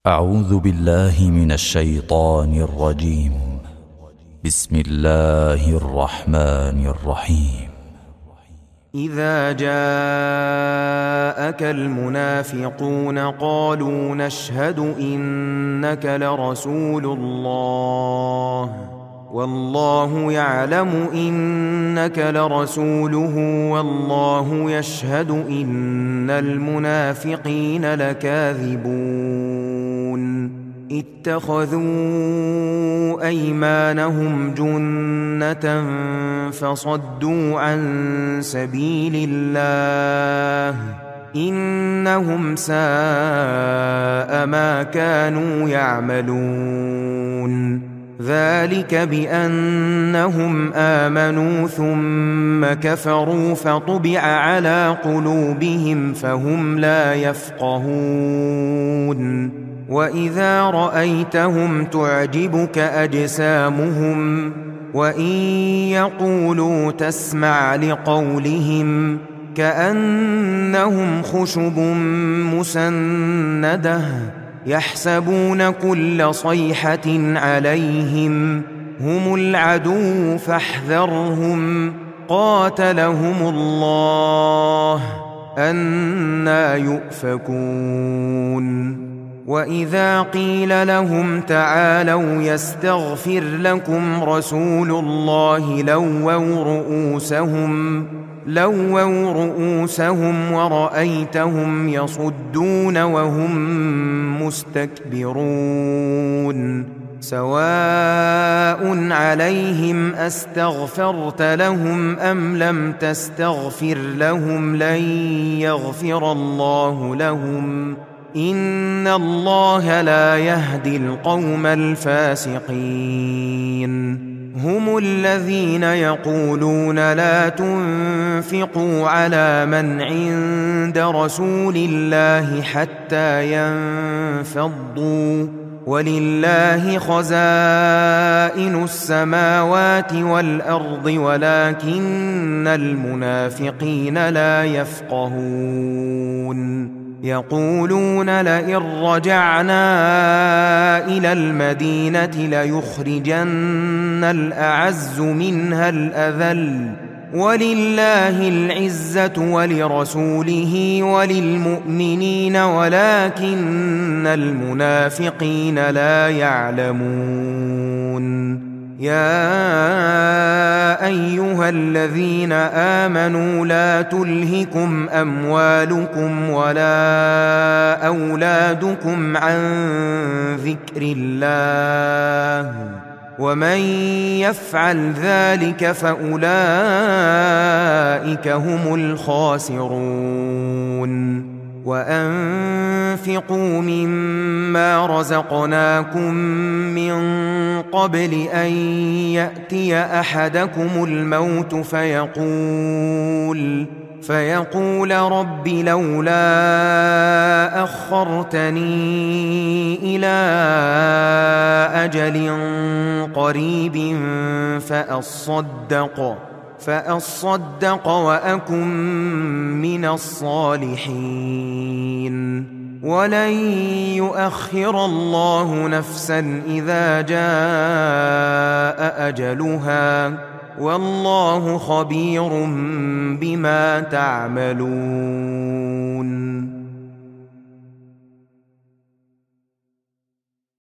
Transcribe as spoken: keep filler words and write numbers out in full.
أعوذ بالله من الشيطان الرجيم. بسم الله الرحمن الرحيم. إذا جاءك المنافقون قالوا نشهد إنك لرسول الله والله يعلم إنك لرسوله والله يشهد إن المنافقين لكاذبون اتخذوا أيمانهم جنة فصدوا عن سبيل الله إنهم ساء ما كانوا يعملون ذلك بأنهم آمنوا ثم كفروا فطبع على قلوبهم فهم لا يفقهون وإذا رأيتهم تعجبك أجسامهم وإن يقولوا تسمع لقولهم كأنهم خشب مسندة يحسبون كل صيحة عليهم هم العدو فاحذرهم قاتلهم الله أنى يؤفكون وإذا قيل لهم تعالوا يستغفر لكم رسول الله لووا رؤوسهم لووا رؤوسهم ورأيتهم يصدون وهم مستكبرون سواء عليهم أستغفرت لهم أم لم تستغفر لهم لن يغفر الله لهم إن الله لا يهدي القوم الفاسقين هم الذين يقولون لا تنفقوا على من عند رسول الله حتى ينفضوا ولله خزائن السماوات والأرض ولكن المنافقين لا يفقهون يقولون لئن رجعنا إلى المدينة ليخرجن الأعز منها الأذل ولله العزة ولرسوله وللمؤمنين ولكن المنافقين لا يعلمون يا أيها الذين آمنوا لا تلهكم أموالكم ولا أولادكم عن ذكر الله ومن يفعل ذلك فأولئك هم الخاسرون وأنفقوا مما رزقناكم من قبل أن يأتي أحدكم الموت فيقول فيقول رب لولا أخرتني إلى أجل قريب فأصدق فأصدق وأكن من الصالحين ولن يؤخر الله نفسا إذا جاء أجلها والله خبير بما تعملون